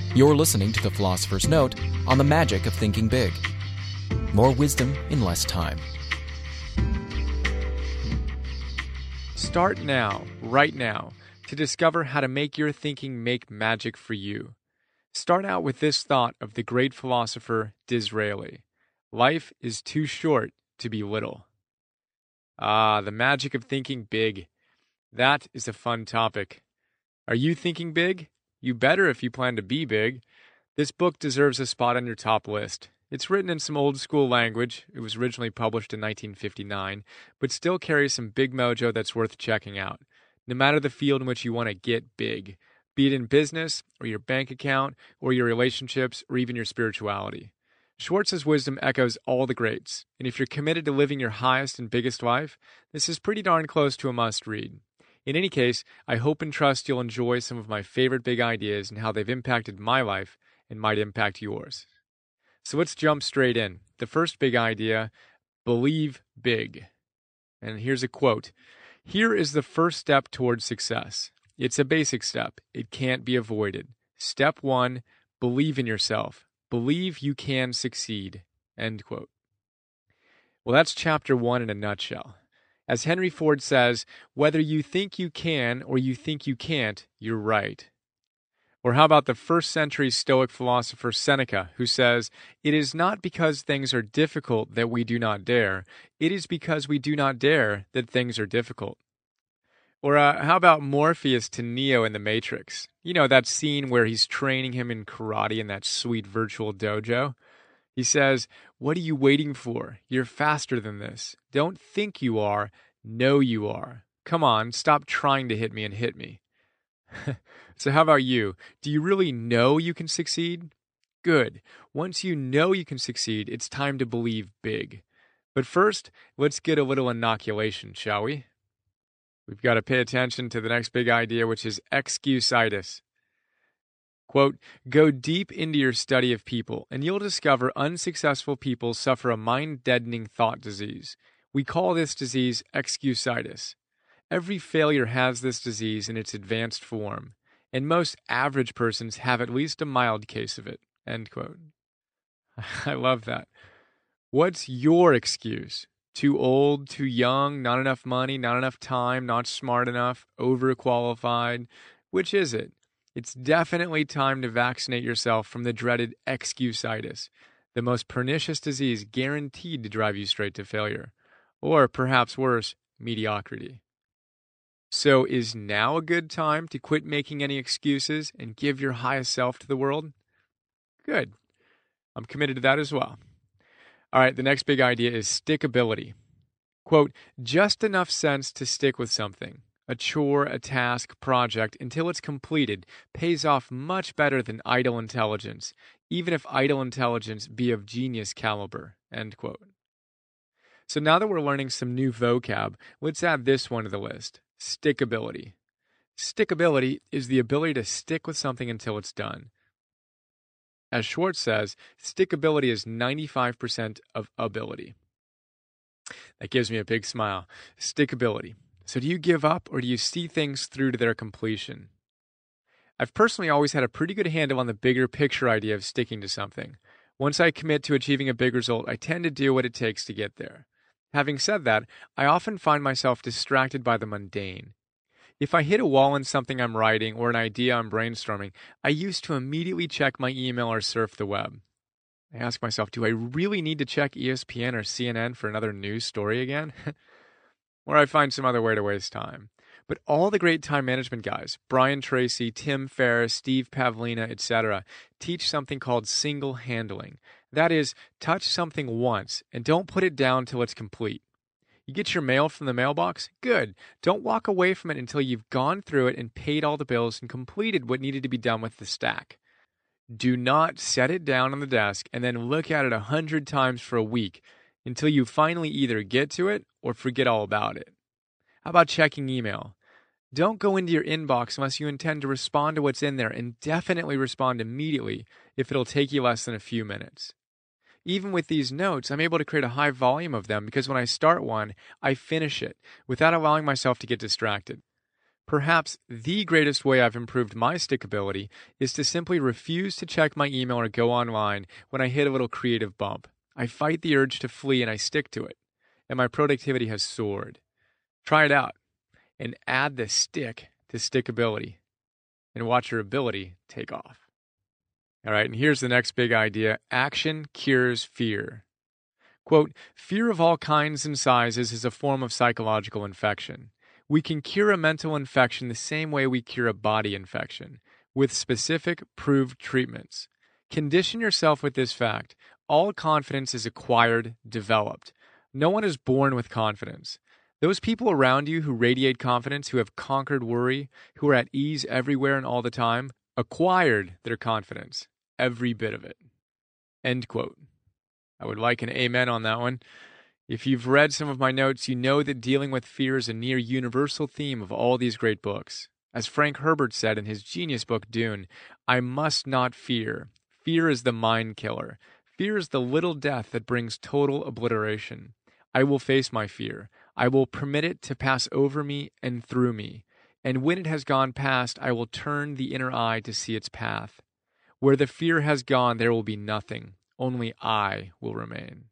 You're listening to The Philosopher's Note on the magic of thinking big. More wisdom in less time. Start now, right now, to discover how to make your thinking make magic for you. Start out with this thought of the great philosopher Disraeli. Life is too short to be little. The magic of thinking big. That is a fun topic. Are you thinking big? You better if you plan to be big. This book deserves a spot on your top list. It's written in some old school language. It was originally published in 1959, but still carries some big mojo that's worth checking out. No matter the field in which you want to get big, be it in business, or your bank account, or your relationships, or even your spirituality. Schwartz's wisdom echoes all the greats, and if you're committed to living your highest and biggest life, this is pretty darn close to a must-read. In any case, I hope and trust you'll enjoy some of my favorite big ideas and how they've impacted my life and might impact yours. So let's jump straight in. The first big idea, believe big. And here's a quote. Here is the first step towards success. It's a basic step. It can't be avoided. Step 1, believe in yourself. Believe you can succeed. End quote. Well, that's chapter 1 in a nutshell. As Henry Ford says, whether you think you can or you think you can't, you're right. Or how about the first century Stoic philosopher Seneca, who says, it is not because things are difficult that we do not dare, it is because we do not dare that things are difficult. Or how about Morpheus to Neo in The Matrix? You know, that scene where he's training him in karate in that sweet virtual dojo? He says, what are you waiting for? You're faster than this. Don't think you are, know you are. Come on, stop trying to hit me and hit me. So how about you? Do you really know you can succeed? Good. Once you know you can succeed, it's time to believe big. But first, let's get a little inoculation, shall we? We've got to pay attention to the next big idea, which is excusitis. Quote, go deep into your study of people, and you'll discover unsuccessful people suffer a mind-deadening thought disease. We call this disease excusitis. Every failure has this disease in its advanced form, and most average persons have at least a mild case of it. End quote. I love that. What's your excuse? Too old, too young, not enough money, not enough time, not smart enough, overqualified? Which is it? It's definitely time to vaccinate yourself from the dreaded excusitis, the most pernicious disease guaranteed to drive you straight to failure. Or, perhaps worse, mediocrity. So is now a good time to quit making any excuses and give your highest self to the world? Good. I'm committed to that as well. All right, the next big idea is stickability. Quote, just enough sense to stick with something. A chore, a task, project, until it's completed, pays off much better than idle intelligence, even if idle intelligence be of genius caliber. End quote. So now that we're learning some new vocab, let's add this one to the list. Stickability. Stickability is the ability to stick with something until it's done. As Schwartz says, stickability is 95% of ability. That gives me a big smile. Stickability. So do you give up or do you see things through to their completion? I've personally always had a pretty good handle on the bigger picture idea of sticking to something. Once I commit to achieving a big result, I tend to do what it takes to get there. Having said that, I often find myself distracted by the mundane. If I hit a wall in something I'm writing or an idea I'm brainstorming, I used to immediately check my email or surf the web. I ask myself, do I really need to check ESPN or CNN for another news story again? Or I find some other way to waste time. But all the great time management guys, Brian Tracy, Tim Ferriss, Steve Pavlina, etc., teach something called single handling. That is, touch something once and don't put it down till it's complete. You get your mail from the mailbox? Good. Don't walk away from it until you've gone through it and paid all the bills and completed what needed to be done with the stack. Do not set it down on the desk and then look at it 100 times for a week until you finally either get to it or forget all about it. How about checking email? Don't go into your inbox unless you intend to respond to what's in there, and definitely respond immediately if it'll take you less than a few minutes. Even with these notes, I'm able to create a high volume of them because when I start one, I finish it without allowing myself to get distracted. Perhaps the greatest way I've improved my stickability is to simply refuse to check my email or go online when I hit a little creative bump. I fight the urge to flee and I stick to it, and my productivity has soared. Try it out and add the stick to stickability and watch your ability take off. All right, and here's the next big idea. Action cures fear. Quote, fear of all kinds and sizes is a form of psychological infection. We can cure a mental infection the same way we cure a body infection, with specific, proved treatments. Condition yourself with this fact. All confidence is acquired, developed. No one is born with confidence. Those people around you who radiate confidence, who have conquered worry, who are at ease everywhere and all the time, acquired their confidence, every bit of it. End quote. I would like an amen on that one. If you've read some of my notes, you know that dealing with fear is a near universal theme of all these great books. As Frank Herbert said in his genius book, Dune, I must not fear. Fear is the mind killer. Fear is the little death that brings total obliteration. I will face my fear. I will permit it to pass over me and through me. And when it has gone past, I will turn the inner eye to see its path. Where the fear has gone, there will be nothing. Only I will remain.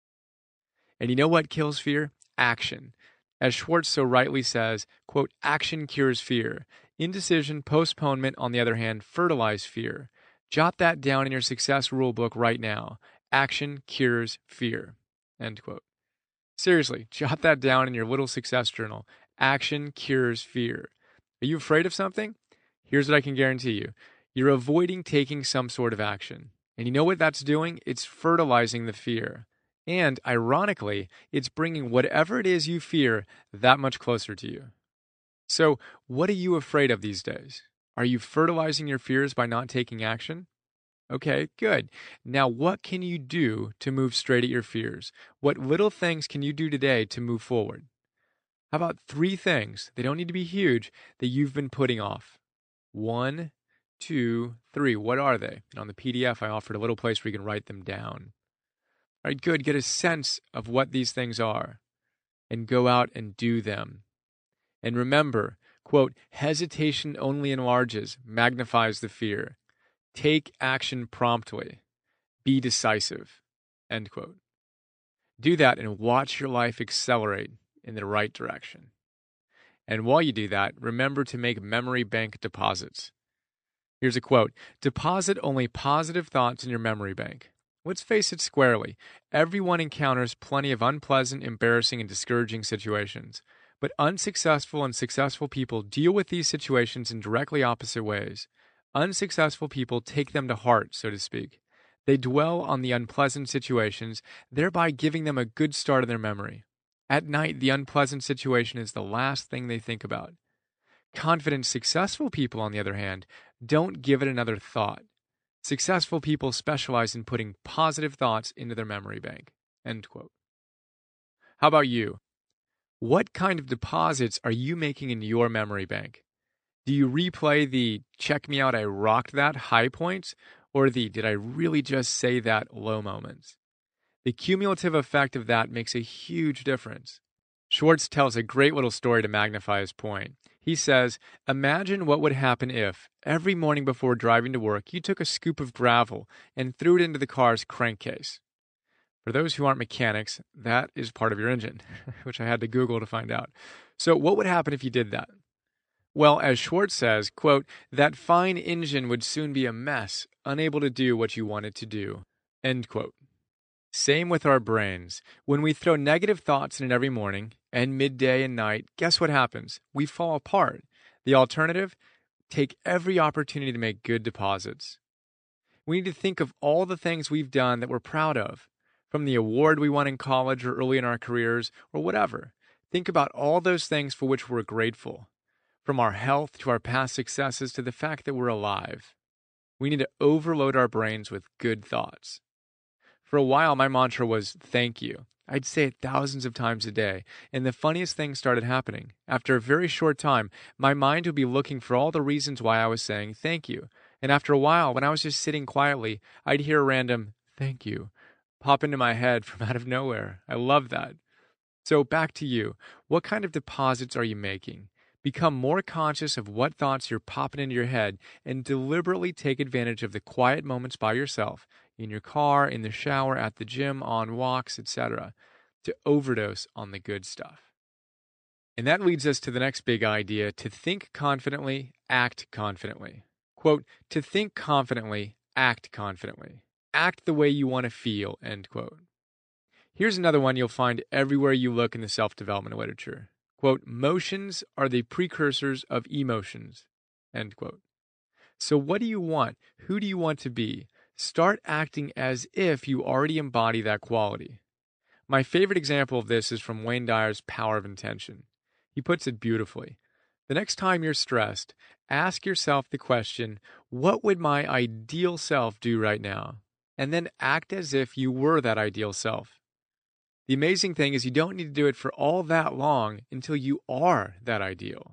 And you know what kills fear? Action. As Schwartz so rightly says, quote, action cures fear. Indecision, postponement, on the other hand, fertilize fear. Jot that down in your success rulebook right now. Action cures fear. End quote. Seriously, jot that down in your little success journal. Action cures fear. Are you afraid of something? Here's what I can guarantee you. You're avoiding taking some sort of action. And you know what that's doing? It's fertilizing the fear. And, ironically, it's bringing whatever it is you fear that much closer to you. So, what are you afraid of these days? Are you fertilizing your fears by not taking action? Okay, good. Now, what can you do to move straight at your fears? What little things can you do today to move forward? How about 3 things, they don't need to be huge, that you've been putting off? 1, 2, 3. What are they? And on the PDF, I offered a little place where you can write them down. All right, good. Get a sense of what these things are and go out and do them. And remember, quote, hesitation only enlarges, magnifies the fear. Take action promptly. Be decisive, end quote. Do that and watch your life accelerate in the right direction. And while you do that, remember to make memory bank deposits. Here's a quote. Deposit only positive thoughts in your memory bank. Let's face it squarely. Everyone encounters plenty of unpleasant, embarrassing, and discouraging situations. But unsuccessful and successful people deal with these situations in directly opposite ways. Unsuccessful people take them to heart, so to speak. They dwell on the unpleasant situations, thereby giving them a good start in their memory. At night, the unpleasant situation is the last thing they think about. Confident, successful people, on the other hand, don't give it another thought. Successful people specialize in putting positive thoughts into their memory bank. End quote. How about you? What kind of deposits are you making in your memory bank? Do you replay the check me out, I rocked that high points, or the did I really just say that low moments? The cumulative effect of that makes a huge difference. Schwartz tells a great little story to magnify his point. He says, imagine what would happen if, every morning before driving to work, you took a scoop of gravel and threw it into the car's crankcase. For those who aren't mechanics, that is part of your engine, which I had to Google to find out. So what would happen if you did that? Well, as Schwartz says, quote, that fine engine would soon be a mess, unable to do what you want it to do, end quote. Same with our brains. When we throw negative thoughts in it every morning, and midday and night, guess what happens? We fall apart. The alternative? Take every opportunity to make good deposits. We need to think of all the things we've done that we're proud of, from the award we won in college or early in our careers, or whatever. Think about all those things for which we're grateful. From our health to our past successes to the fact that we're alive. We need to overload our brains with good thoughts. For a while, my mantra was, thank you. I'd say it thousands of times a day, and the funniest thing started happening. After a very short time, my mind would be looking for all the reasons why I was saying thank you. And after a while, when I was just sitting quietly, I'd hear a random thank you pop into my head from out of nowhere. I love that. So back to you. What kind of deposits are you making? Become more conscious of what thoughts you're popping into your head and deliberately take advantage of the quiet moments by yourself, in your car, in the shower, at the gym, on walks, etc., to overdose on the good stuff. And that leads us to the next big idea: to think confidently, act confidently. Quote, to think confidently, act confidently. Act the way you want to feel, end quote. Here's another one you'll find everywhere you look in the self-development literature. Quote, motions are the precursors of emotions, end quote. So what do you want? Who do you want to be? Start acting as if you already embody that quality. My favorite example of this is from Wayne Dyer's Power of Intention. He puts it beautifully. The next time you're stressed, ask yourself the question, what would my ideal self do right now? And then act as if you were that ideal self. The amazing thing is you don't need to do it for all that long until you are that ideal.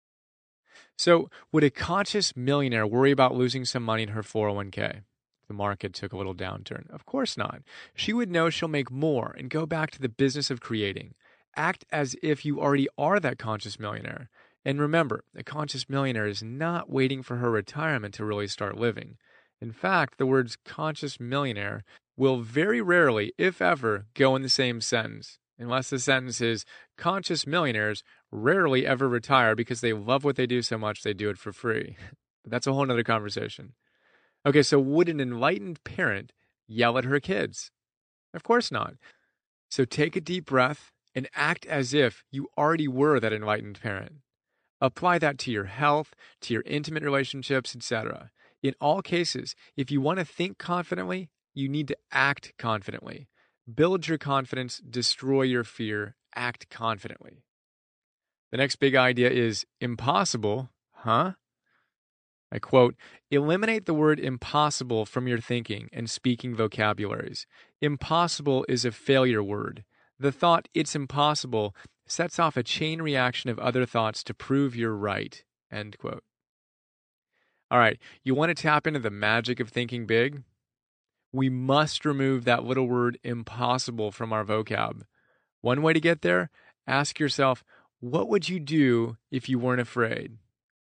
So, would a conscious millionaire worry about losing some money in her 401k? The market took a little downturn. Of course not. She would know she'll make more and go back to the business of creating. Act as if you already are that conscious millionaire. And remember, a conscious millionaire is not waiting for her retirement to really start living. In fact, the words conscious millionaire will very rarely, if ever, go in the same sentence, unless the sentence is conscious millionaires rarely ever retire because they love what they do so much they do it for free. But that's a whole nother conversation. Okay, so would an enlightened parent yell at her kids? Of course not. So take a deep breath and act as if you already were that enlightened parent. Apply that to your health, to your intimate relationships, etc. In all cases, if you want to think confidently, you need to act confidently. Build your confidence, destroy your fear, act confidently. The next big idea is impossible, huh? I quote, eliminate the word impossible from your thinking and speaking vocabularies. Impossible is a failure word. The thought, it's impossible, sets off a chain reaction of other thoughts to prove you're right, end quote. All right, you want to tap into the magic of thinking big? We must remove that little word impossible from our vocab. One way to get there, ask yourself, what would you do if you weren't afraid?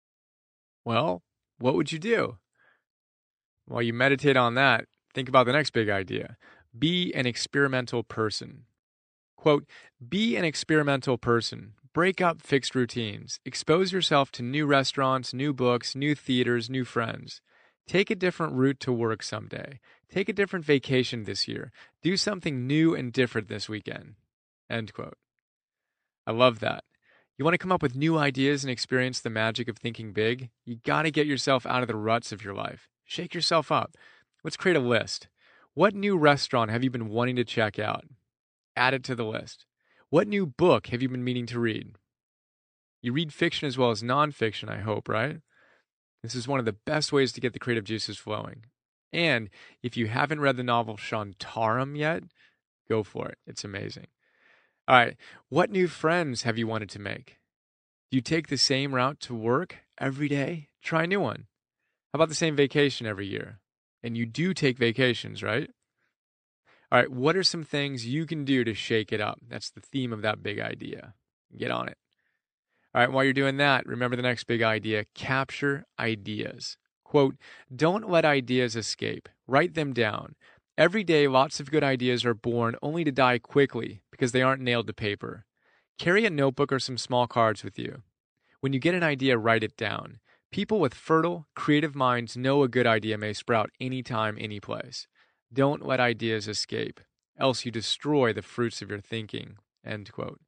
Well, what would you do? While you meditate on that, think about the next big idea. Be an experimental person. Quote, be an experimental person. Break up fixed routines. Expose yourself to new restaurants, new books, new theaters, new friends. Take a different route to work someday. Take a different vacation this year. Do something new and different this weekend. End quote. I love that. You want to come up with new ideas and experience the magic of thinking big? You got to get yourself out of the ruts of your life. Shake yourself up. Let's create a list. What new restaurant have you been wanting to check out? Add it to the list. What new book have you been meaning to read? You read fiction as well as nonfiction, I hope, right? This is one of the best ways to get the creative juices flowing. And if you haven't read the novel Shantaram yet, go for it. It's amazing. All right, what new friends have you wanted to make? Do you take the same route to work every day? Try a new one. How about the same vacation every year? And you do take vacations, right? All right, what are some things you can do to shake it up? That's the theme of that big idea. Get on it. All right, while you're doing that, remember the next big idea, capture ideas. Quote, don't let ideas escape. Write them down. Every day, lots of good ideas are born only to die quickly because they aren't nailed to paper. Carry a notebook or some small cards with you. When you get an idea, write it down. People with fertile, creative minds know a good idea may sprout anytime, any place. Don't let ideas escape, else you destroy the fruits of your thinking. End quote.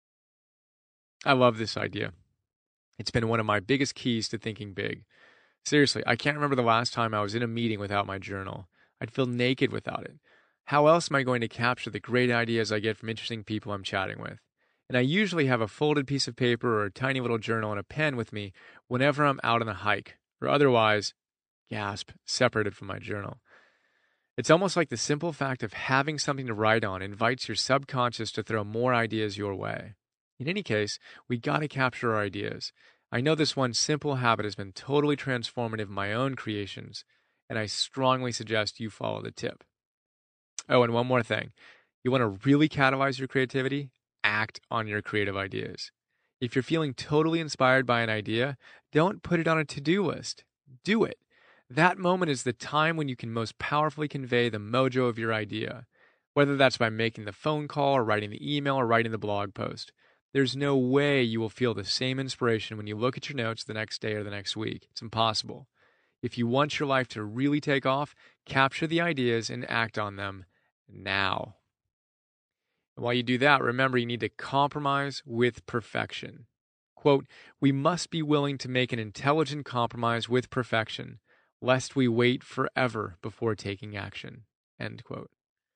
I love this idea. It's been one of my biggest keys to thinking big. Seriously, I can't remember the last time I was in a meeting without my journal. I'd feel naked without it. How else am I going to capture the great ideas I get from interesting people I'm chatting with? And I usually have a folded piece of paper or a tiny little journal and a pen with me whenever I'm out on a hike, or otherwise, gasp, separated from my journal. It's almost like the simple fact of having something to write on invites your subconscious to throw more ideas your way. In any case, we got to capture our ideas. I know this one simple habit has been totally transformative in my own creations, and I strongly suggest you follow the tip. Oh, and one more thing. You want to really catalyze your creativity? Act on your creative ideas. If you're feeling totally inspired by an idea, don't put it on a to-do list. Do it. That moment is the time when you can most powerfully convey the mojo of your idea, whether that's by making the phone call or writing the email or writing the blog post. There's no way you will feel the same inspiration when you look at your notes the next day or the next week. It's impossible. If you want your life to really take off, capture the ideas and act on them now. And while you do that, remember you need to compromise with perfection. Quote, "We must be willing to make an intelligent compromise with perfection, lest we wait forever before taking action." End quote.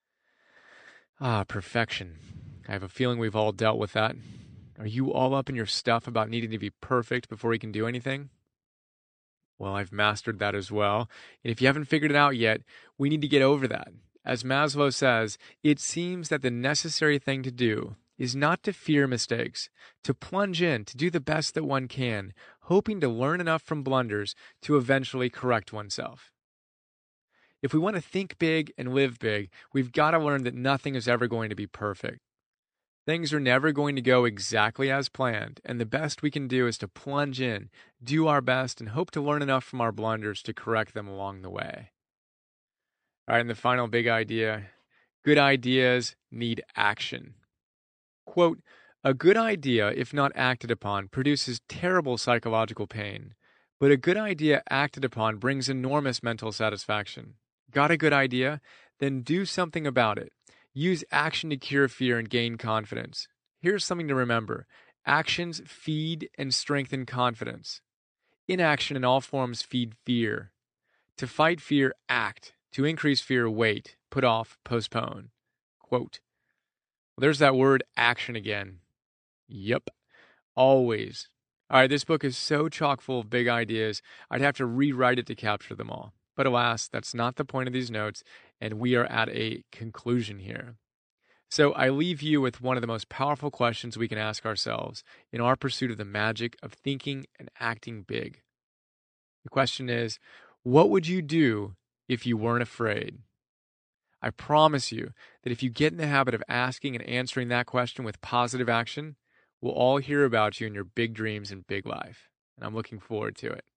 Perfection. I have a feeling we've all dealt with that. Are you all up in your stuff about needing to be perfect before you can do anything? Well, I've mastered that as well. And if you haven't figured it out yet, we need to get over that. As Maslow says, it seems that the necessary thing to do is not to fear mistakes, to plunge in, to do the best that one can, hoping to learn enough from blunders to eventually correct oneself. If we want to think big and live big, we've got to learn that nothing is ever going to be perfect. Things are never going to go exactly as planned, and the best we can do is to plunge in, do our best, and hope to learn enough from our blunders to correct them along the way. All right, and the final big idea, good ideas need action. Quote, "A good idea, if not acted upon, produces terrible psychological pain, but a good idea acted upon brings enormous mental satisfaction. Got a good idea? Then do something about it. Use action to cure fear and gain confidence. Here's something to remember. Actions feed and strengthen confidence. Inaction in all forms feed fear. To fight fear, act. To increase fear, wait. Put off, postpone." Quote. Well, there's that word action again. Yep. Always. All right, this book is so chock full of big ideas, I'd have to rewrite it to capture them all. But alas, that's not the point of these notes, and we are at a conclusion here. So I leave you with one of the most powerful questions we can ask ourselves in our pursuit of the magic of thinking and acting big. The question is, what would you do if you weren't afraid? I promise you that if you get in the habit of asking and answering that question with positive action, we'll all hear about you and your big dreams and big life. And I'm looking forward to it.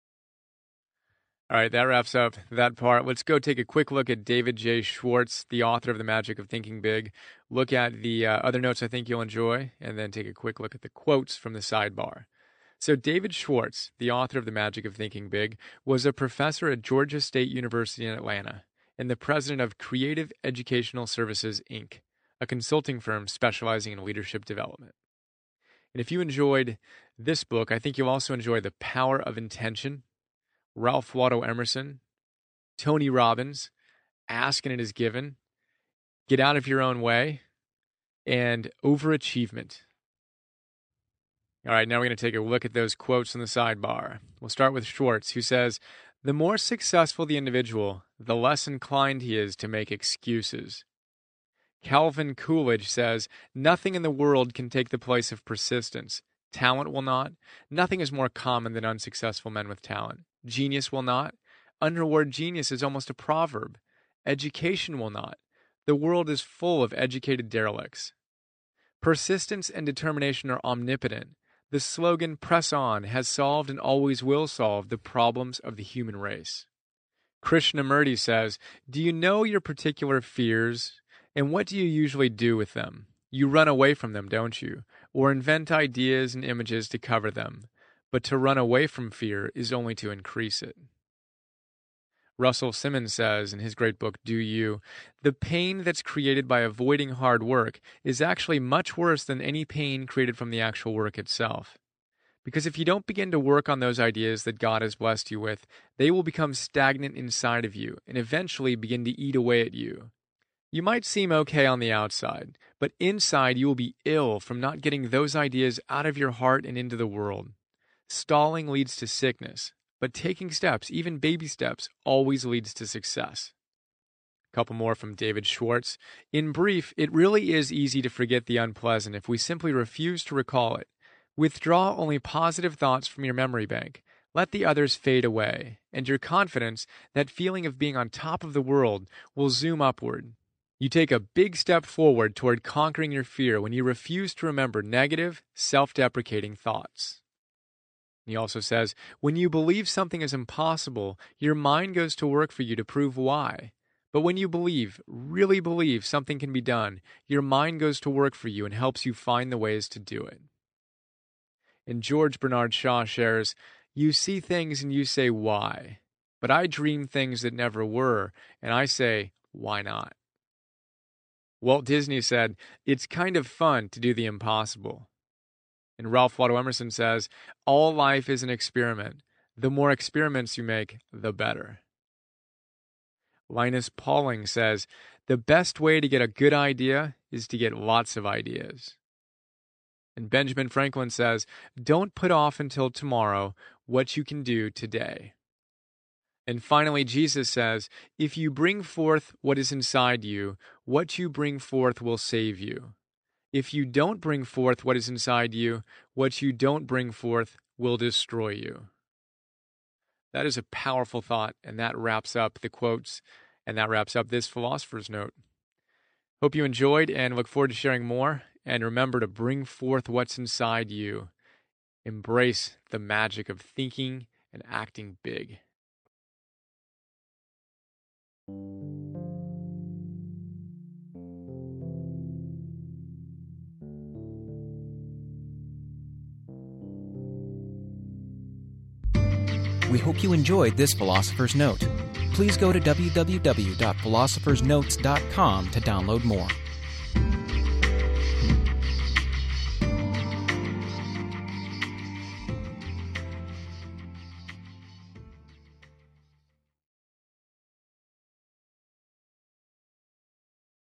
All right, that wraps up that part. Let's go take a quick look at David J. Schwartz, the author of The Magic of Thinking Big. Look at the other notes I think you'll enjoy, and then take a quick look at the quotes from the sidebar. So David Schwartz, the author of The Magic of Thinking Big, was a professor at Georgia State University in Atlanta and the president of Creative Educational Services, Inc., a consulting firm specializing in leadership development. And if you enjoyed this book, I think you'll also enjoy The Power of Intention, Ralph Waldo Emerson, Tony Robbins, Ask and It Is Given, Get Out of Your Own Way, and Overachievement. All right, now we're going to take a look at those quotes in the sidebar. We'll start with Schwartz, who says, "The more successful the individual, the less inclined he is to make excuses." Calvin Coolidge says, "Nothing in the world can take the place of persistence. Talent will not. Nothing is more common than unsuccessful men with talent. Genius will not. Underword genius is almost a proverb. Education will not. The world is full of educated derelicts. Persistence and determination are omnipotent. The slogan, 'Press on,' has solved and always will solve the problems of the human race." Krishnamurti says, "Do you know your particular fears? And what do you usually do with them? You run away from them, don't you? Or invent ideas and images to cover them. But to run away from fear is only to increase it." Russell Simmons says in his great book, Do You, "The pain that's created by avoiding hard work is actually much worse than any pain created from the actual work itself. Because if you don't begin to work on those ideas that God has blessed you with, they will become stagnant inside of you and eventually begin to eat away at you. You might seem okay on the outside, but inside you will be ill from not getting those ideas out of your heart and into the world. Stalling leads to sickness, but taking steps, even baby steps, always leads to success." A couple more from David Schwartz. "In brief, it really is easy to forget the unpleasant if we simply refuse to recall it. Withdraw only positive thoughts from your memory bank. Let the others fade away, and your confidence, that feeling of being on top of the world, will zoom upward. You take a big step forward toward conquering your fear when you refuse to remember negative, self-deprecating thoughts. He also says, when you believe something is impossible, your mind goes to work for you to prove why. But when you really believe something can be done, your mind goes to work for you and helps you find the ways to do it. And George Bernard Shaw shares, you see things and you say, why? But I dream things that never were, and I say, why not? Walt Disney said, it's kind of fun to do the impossible. And Ralph Waldo Emerson says, all life is an experiment. The more experiments you make, the better. Linus Pauling says, the best way to get a good idea is to get lots of ideas. And Benjamin Franklin says, don't put off until tomorrow what you can do today. And finally, Jesus says, if you bring forth what is inside you, what you bring forth will save you. If you don't bring forth what is inside you, what you don't bring forth will destroy you. That is a powerful thought, and that wraps up the quotes, and that wraps up this Philosopher's Note. Hope you enjoyed and look forward to sharing more. And remember to bring forth what's inside you. Embrace the magic of thinking and acting big. We hope you enjoyed this Philosopher's Note. Please go to www.philosophersnotes.com to download more.